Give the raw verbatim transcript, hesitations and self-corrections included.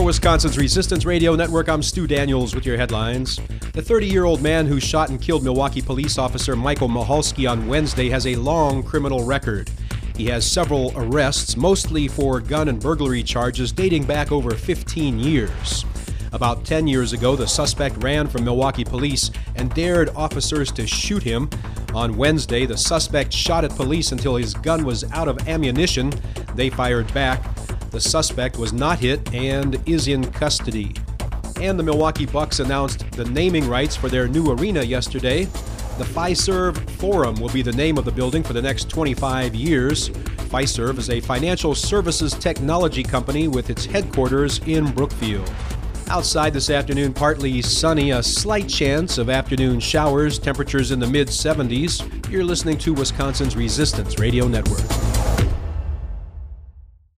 Wisconsin's Resistance Radio Network, I'm Stu Daniels with your headlines. The thirty-year-old man who shot and killed Milwaukee police officer Michael Michalski on Wednesday has a long criminal record. He has several arrests, mostly for gun and burglary charges dating back over fifteen years. About ten years ago, the suspect ran from Milwaukee police and dared officers to shoot him. On Wednesday, the suspect shot at police until his gun was out of ammunition. They fired back. The suspect was not hit and is in custody. And the Milwaukee Bucks announced the naming rights for their new arena yesterday. The Fiserv Forum will be the name of the building for the next twenty-five years. Fiserv is a financial services technology company with its headquarters in Brookfield. Outside this afternoon, partly sunny, a slight chance of afternoon showers, temperatures in the mid seventies. You're listening to Wisconsin's Resistance Radio Network.